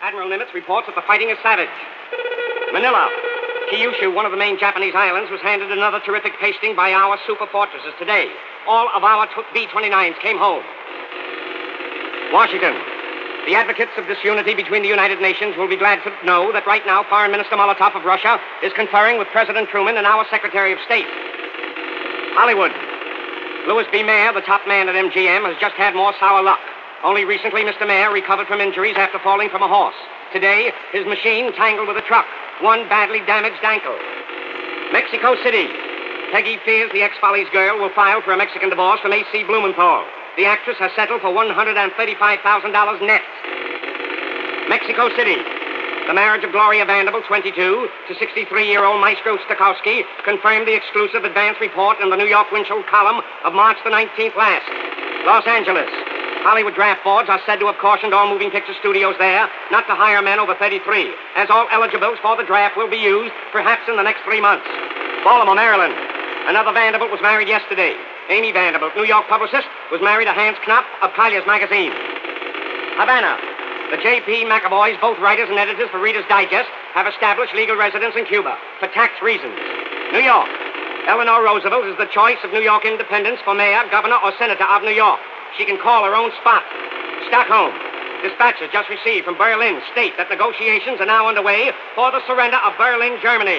Admiral Nimitz reports that the fighting is savage. Manila. Kyushu, one of the main Japanese islands, was handed another terrific pasting by our super fortresses today. All of our B-29s came home. Washington. The advocates of disunity between the United Nations will be glad to know that right now Foreign Minister Molotov of Russia is conferring with President Truman and our Secretary of State. Hollywood. Louis B. Mayer, the top man at MGM, has just had more sour luck. Only recently, Mr. Mayer recovered from injuries after falling from a horse. Today, his machine tangled with a truck. One badly damaged ankle. Mexico City. Peggy fears the ex-Follies girl will file for a Mexican divorce from A.C. Blumenthal. The actress has settled for $135,000 net. Mexico City. The marriage of Gloria Vanderbilt, 22, to 63-year-old Maestro Stokowski confirmed the exclusive advance report in the New York Winchell column of March the 19th last. Los Angeles. Hollywood draft boards are said to have cautioned all moving picture studios there not to hire men over 33, as all eligibles for the draft will be used perhaps in the next 3 months. Baltimore, Maryland. Another Vanderbilt was married yesterday. Amy Vanderbilt, New York publicist, was married to Hans Knapp of Collier's magazine. Havana. The J.P. McAvoys, both writers and editors for Reader's Digest, have established legal residence in Cuba for tax reasons. New York. Eleanor Roosevelt is the choice of New York independents for mayor, governor, or senator of New York. She can call her own spot. Stockholm. Dispatches just received from Berlin state that negotiations are now underway for the surrender of Berlin, Germany.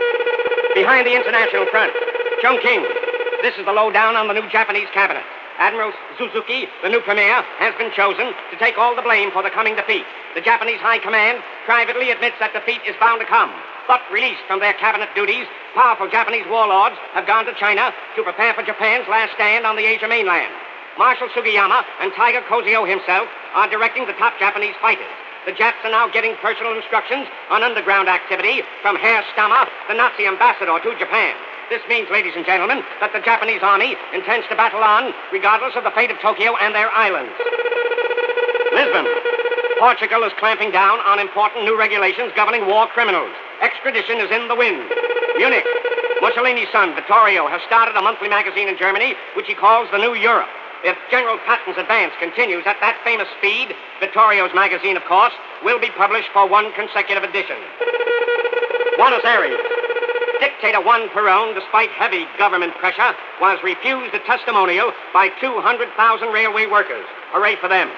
Behind the international front, Chongqing. This is the lowdown on the new Japanese cabinet. Admiral Suzuki, the new premier, has been chosen to take all the blame for the coming defeat. The Japanese High Command privately admits that defeat is bound to come. But released from their cabinet duties, powerful Japanese warlords have gone to China to prepare for Japan's last stand on the Asia mainland. Marshal Sugiyama and Tiger Kozio himself are directing the top Japanese fighters. The Japs are now getting personal instructions on underground activity from Herr Stammer, the Nazi ambassador to Japan. This means, ladies and gentlemen, that the Japanese army intends to battle on, regardless of the fate of Tokyo and their islands. Lisbon. Portugal is clamping down on important new regulations governing war criminals. Extradition is in the wind. Munich. Mussolini's son, Vittorio, has started a monthly magazine in Germany, which he calls the New Europe. If General Patton's advance continues at that famous speed, Vittorio's magazine, of course, will be published for one consecutive edition. Buenos Aires. Dictator Juan Perón, despite heavy government pressure, was refused a testimonial by 200,000 railway workers. Hooray for them.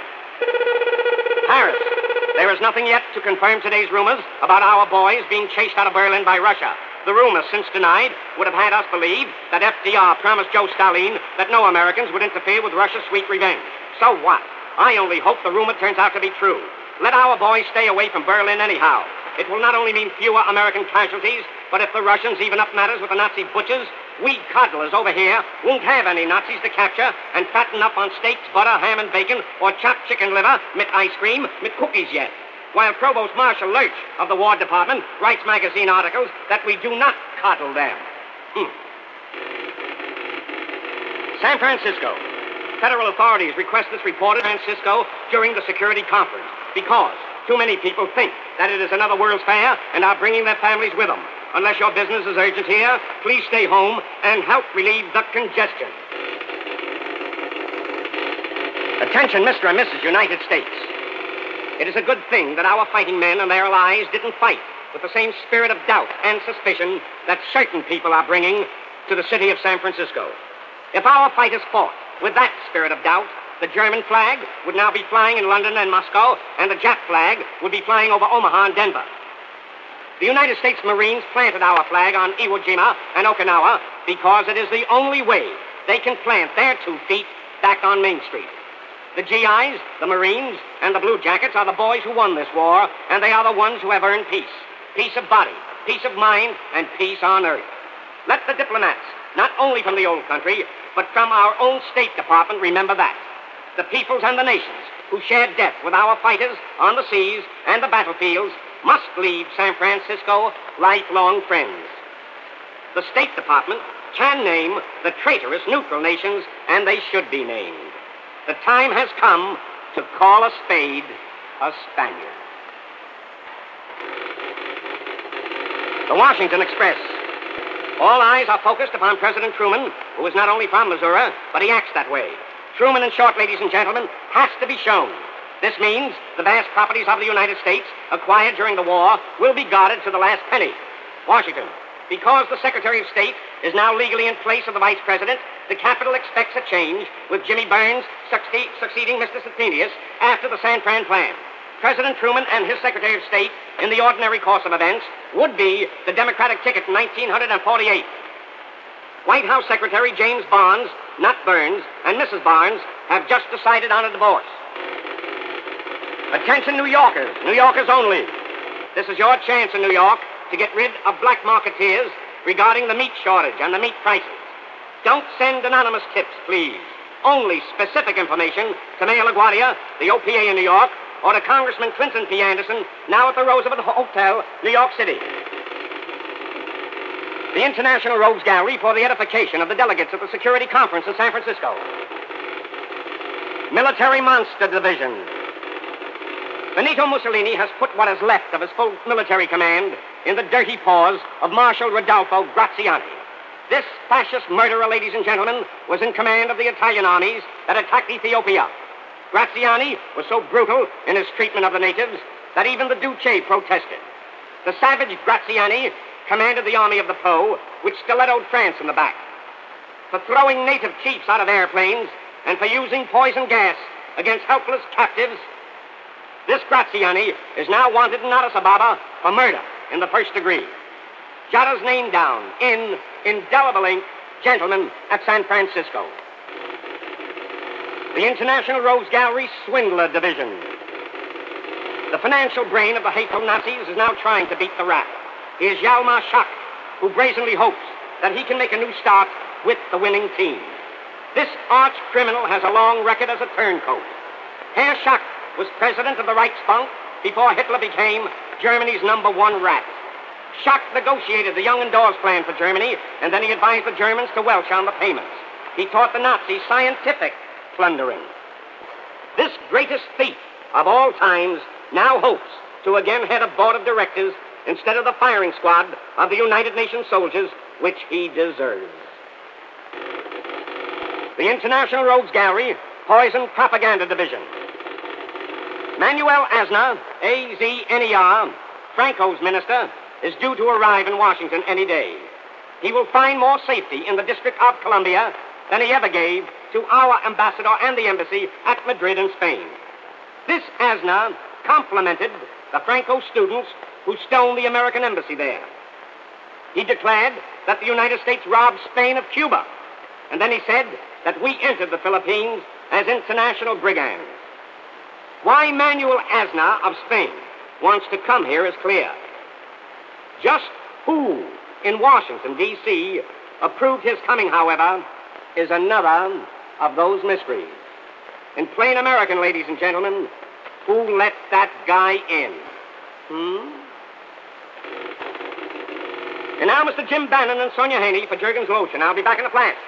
Paris. There is nothing yet to confirm today's rumors about our boys being chased out of Berlin by Russia. The rumors, since denied, would have had us believe that FDR promised Joe Stalin that no Americans would interfere with Russia's sweet revenge. So what? I only hope the rumor turns out to be true. Let our boys stay away from Berlin anyhow. It will not only mean fewer American casualties, but if the Russians even up matters with the Nazi butchers, we coddlers over here won't have any Nazis to capture and fatten up on steaks, butter, ham and bacon, or chopped chicken liver, mit ice cream, mit cookies yet. While Provost Marshal Lurch of the War Department writes magazine articles that we do not coddle them. San Francisco. Federal authorities request this report in San Francisco during the security conference because too many people think that it is another World's Fair and are bringing their families with them. Unless your business is urgent here, please stay home and help relieve the congestion. Attention, Mr. and Mrs. United States. It is a good thing that our fighting men and their allies didn't fight with the same spirit of doubt and suspicion that certain people are bringing to the city of San Francisco. If our fighters fought with that spirit of doubt, the German flag would now be flying in London and Moscow, and the Jap flag would be flying over Omaha and Denver. The United States Marines planted our flag on Iwo Jima and Okinawa because it is the only way they can plant their 2 feet back on Main Street. The GIs, the Marines, and the Blue Jackets are the boys who won this war, and they are the ones who have earned peace. Peace of body, peace of mind, and peace on earth. Let the diplomats, not only from the old country, but from our own State Department, remember that. The peoples and the nations who shared death with our fighters on the seas and the battlefields must leave San Francisco lifelong friends. The State Department can name the traitorous neutral nations, and they should be named. The time has come to call a spade a Spaniard. The Washington Express. All eyes are focused upon President Truman, who is not only from Missouri, but he acts that way. Truman, in short, ladies and gentlemen, has to be shown. This means the vast properties of the United States acquired during the war will be guarded to the last penny. Washington. Because the Secretary of State is now legally in place of the Vice President, the Capitol expects a change, with Jimmy Burns succeeding Mr. Stettinius after the San Fran plan. President Truman and his Secretary of State, in the ordinary course of events, would be the Democratic ticket in 1948. White House Secretary James Barnes, not Burns, and Mrs. Barnes have just decided on a divorce. Attention, New Yorkers only. This is your chance in New York to get rid of black marketeers regarding the meat shortage and the meat prices. Don't send anonymous tips, please. Only specific information to Mayor LaGuardia, the OPA in New York, or to Congressman Clinton P. Anderson, now at the Roosevelt Hotel, New York City. The International Rogues Gallery for the edification of the delegates at the Security Conference in San Francisco. Military Monster Division. Benito Mussolini has put what is left of his full military command in the dirty paws of Marshal Rodolfo Graziani. This fascist murderer, ladies and gentlemen, was in command of the Italian armies that attacked Ethiopia. Graziani was so brutal in his treatment of the natives that even the Duce protested. The savage Graziani commanded the army of the Po, which stilettoed France in the back. For throwing native chiefs out of airplanes and for using poison gas against helpless captives, this Graziani is now wanted in Addis Ababa for murder in the first degree. Jot his name down in indelible ink, gentlemen, at San Francisco. The International Rogues Gallery Swindler Division. The financial brain of the hateful Nazis is now trying to beat the rap. He is Hjalmar Schacht, who brazenly hopes that he can make a new start with the winning team. This arch criminal has a long record as a turncoat. Herr Schacht was president of the Reichsbank before Hitler became Germany's #1 rat. Schacht negotiated the Young and Dawes plan for Germany, and then he advised the Germans to welch on the payments. He taught the Nazis scientific plundering. This greatest thief of all times now hopes to again head a board of directors instead of the firing squad of the United Nations soldiers, which he deserves. The International Rogues Gallery Poison Propaganda Division. Manuel Aznar, A-Z-N-E-R, Franco's minister, is due to arrive in Washington any day. He will find more safety in the District of Columbia than he ever gave to our ambassador and the embassy at Madrid in Spain. This Aznar complimented the Franco students who stoned the American embassy there. He declared that the United States robbed Spain of Cuba, and then he said that we entered the Philippines as international brigands. Why Manuel Aznar of Spain wants to come here is clear. Just who in Washington, D.C., approved his coming, however, is another of those mysteries. In plain American, ladies and gentlemen, who let that guy in? And now, Mr. Jim Bannon and Sonia Haney for Juergens Lotion. I'll be back in a flash.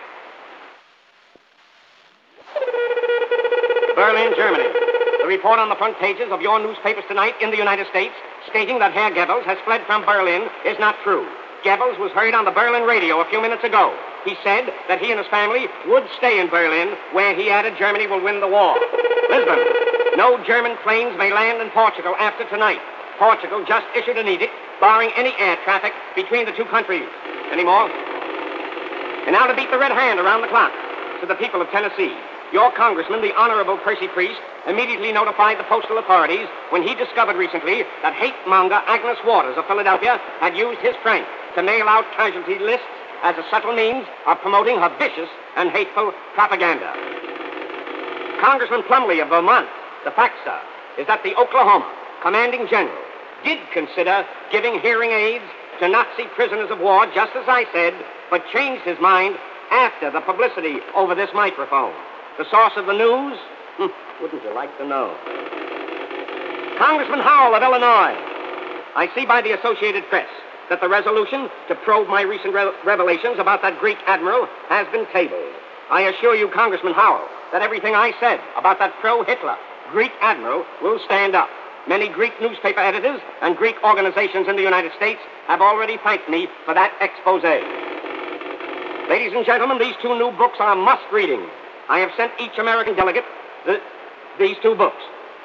Berlin, Germany. The report on the front pages of your newspapers tonight in the United States stating that Herr Goebbels has fled from Berlin is not true. Goebbels was heard on the Berlin radio a few minutes ago. He said that he and his family would stay in Berlin, where he added Germany will win the war. Lisbon. No German planes may land in Portugal after tonight. Portugal just issued an edict barring any air traffic between the two countries. Any more? And now to beat the red hand around the clock to the people of Tennessee. Your congressman, the Honorable Percy Priest, immediately notified the postal authorities when he discovered recently that hate-monger Agnes Waters of Philadelphia had used his prank to mail out casualty lists as a subtle means of promoting her vicious and hateful propaganda. Congressman Plumlee of Vermont, the fact, sir, is that the Oklahoma commanding general did consider giving hearing aids to Nazi prisoners of war, just as I said, but changed his mind after the publicity over this microphone. The source of the news? Wouldn't you like to know? Congressman Howell of Illinois. I see by the Associated Press that the resolution to probe my recent revelations about that Greek admiral has been tabled. I assure you, Congressman Howell, that everything I said about that pro-Hitler Greek admiral will stand up. Many Greek newspaper editors and Greek organizations in the United States have already thanked me for that expose. Ladies and gentlemen, these two new books are must-reading. I have sent each American delegate these two books.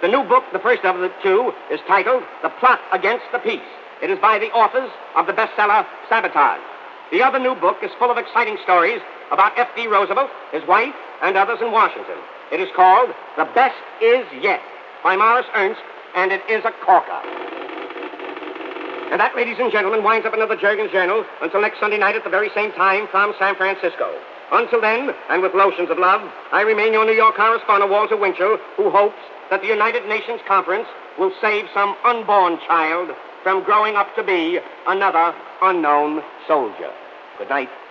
The new book, the first of the two, is titled The Plot Against the Peace. It is by the authors of the bestseller Sabotage. The other new book is full of exciting stories about F.D. Roosevelt, his wife, and others in Washington. It is called The Best Is Yet by Morris Ernst, and it is a corker. And that, ladies and gentlemen, winds up another Juergens Journal until next Sunday night at the very same time from San Francisco. Until then, and with lotions of love, I remain your New York correspondent, Walter Winchell, who hopes that the United Nations Conference will save some unborn child from growing up to be another unknown soldier. Good night.